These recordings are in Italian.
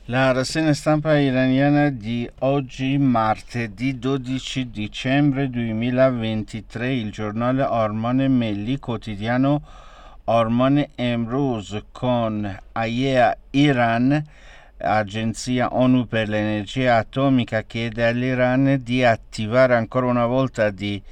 La rassegna stampa iraniana di oggi, martedì 12 dicembre 2023, il giornale Orman Melli, quotidiano Orman Emruz con AIEA Iran, agenzia ONU per l'energia atomica, chiede all'Iran di attivare ancora una volta di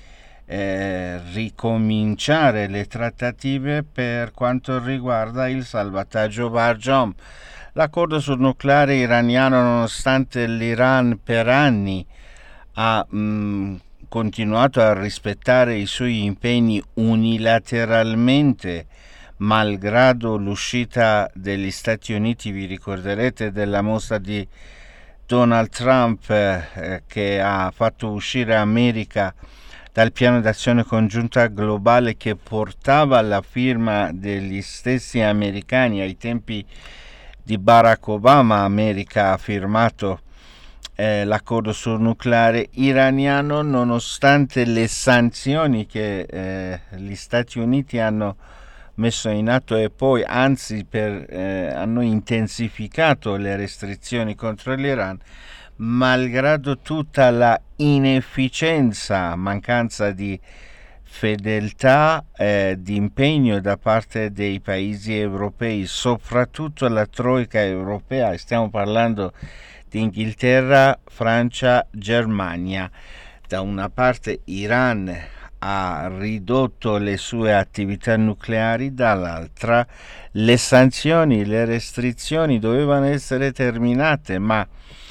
ricominciare le trattative per quanto riguarda il salvataggio Barjom. L'accordo sul nucleare iraniano, nonostante l'Iran per anni ha continuato a rispettare i suoi impegni unilateralmente, malgrado l'uscita degli Stati Uniti, vi ricorderete della mossa di Donald Trump che ha fatto uscire America dal piano d'azione congiunta globale che portava alla firma degli stessi americani ai tempi di Barack Obama. America ha firmato l'accordo sul nucleare iraniano, nonostante le sanzioni che gli Stati Uniti hanno messo in atto e poi anzi hanno intensificato le restrizioni contro l'Iran, malgrado tutta la inefficienza, mancanza di fedeltà, di impegno da parte dei paesi europei, soprattutto la troica europea. Stiamo parlando di Inghilterra, Francia, Germania. Da una parte Iran ha ridotto le sue attività nucleari, dall'altra le sanzioni, le restrizioni dovevano essere terminate, ma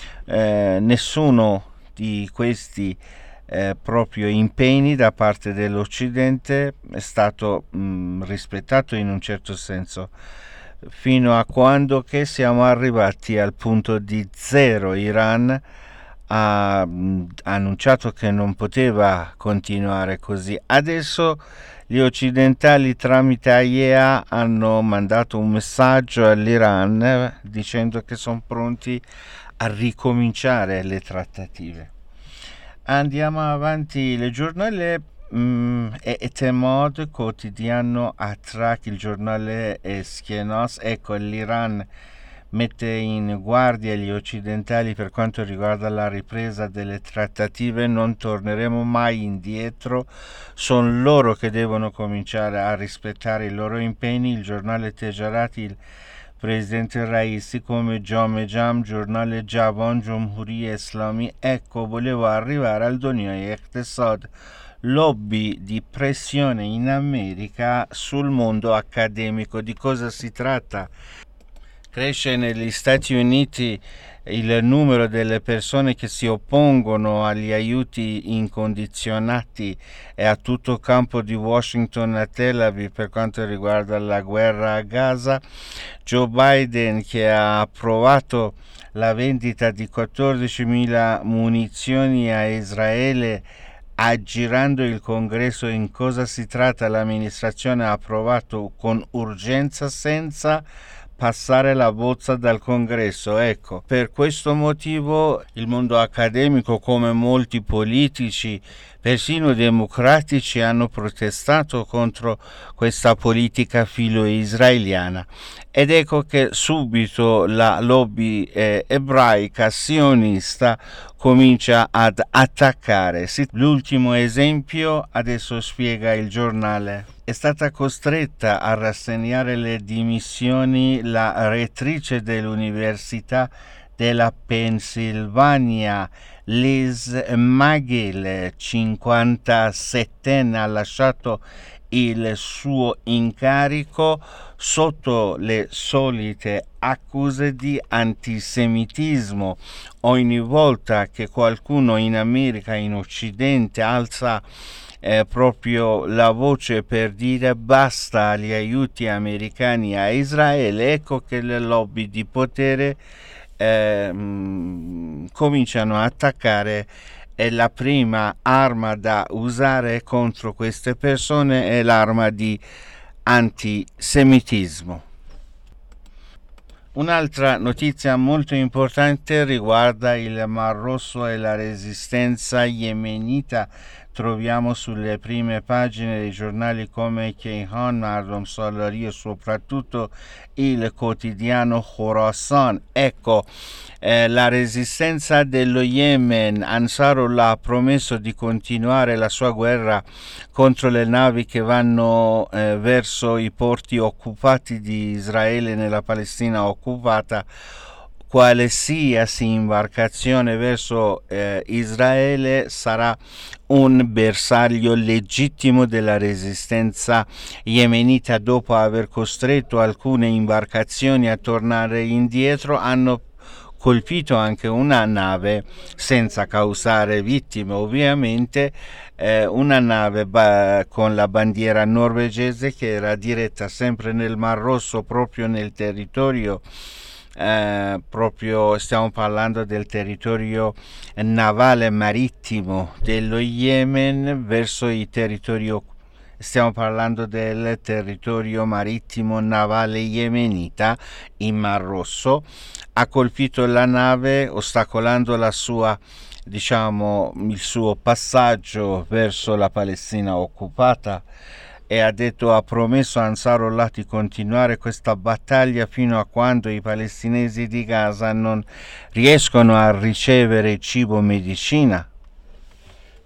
nessuno di questi proprio impegni da parte dell'Occidente è stato rispettato in un certo senso, fino a quando che siamo arrivati al punto di zero. Iran ha annunciato che non poteva continuare così. Adesso gli occidentali tramite AIEA hanno mandato un messaggio all'Iran dicendo che sono pronti a ricominciare le trattative. Andiamo avanti. Il giornale Etemad, quotidiano Atrak, il giornale Eskenos. Ecco, l'Iran mette in guardia gli occidentali per quanto riguarda la ripresa delle trattative. Non torneremo mai indietro, sono loro che devono cominciare a rispettare i loro impegni. Il giornale Tejarat, il presidente Raisi, come Jam, giornale Javan, Jomhuri Islami. Ecco, volevo arrivare al Doniai Eqtesad, lobby di pressione in America sul mondo accademico. Di cosa si tratta? Cresce negli Stati Uniti il numero delle persone che si oppongono agli aiuti incondizionati e a tutto campo di Washington a Tel Aviv per quanto riguarda la guerra a Gaza. Joe Biden, che ha approvato la vendita di 14.000 munizioni a Israele, aggirando il Congresso. In cosa si tratta? L'amministrazione ha approvato con urgenza senza passare la bozza dal Congresso. Ecco, per questo motivo il mondo accademico, come molti politici, persino democratici, hanno protestato contro questa politica filo-israeliana. Ed ecco che subito la lobby ebraica sionista comincia ad attaccare. L'ultimo esempio, adesso spiega il giornale. È stata costretta a rassegnare le dimissioni la rettrice dell'Università della Pennsylvania, Liz Magill, 57enne, ha lasciato il suo incarico sotto le solite accuse di antisemitismo. Ogni volta che qualcuno in America, in Occidente, alza proprio la voce per dire basta agli aiuti americani a Israele, ecco che le lobby di potere cominciano a attaccare. E la prima arma da usare contro queste persone è l'arma di antisemitismo. Un'altra notizia molto importante riguarda il Mar Rosso e la resistenza yemenita troviamo sulle prime pagine dei giornali come Kayhan, Mardom Salari e soprattutto il quotidiano Khorasan. Ecco, la resistenza dello Yemen. Ansarullah ha promesso di continuare la sua guerra contro le navi che vanno verso i porti occupati di Israele nella Palestina occupata. Qualsiasi imbarcazione verso Israele sarà un bersaglio legittimo della resistenza yemenita. Dopo aver costretto alcune imbarcazioni a tornare indietro, hanno colpito anche una nave senza causare vittime, ovviamente una nave con la bandiera norvegese che era diretta sempre nel Mar Rosso, proprio nel territorio proprio stiamo parlando del territorio navale marittimo dello Yemen verso i territori, stiamo parlando del territorio marittimo navale yemenita in Mar Rosso. Ha colpito la nave ostacolando la sua, diciamo, il suo passaggio verso la Palestina occupata, e ha promesso a Ansarullah di continuare questa battaglia fino a quando i palestinesi di Gaza non riescono a ricevere cibo e medicina,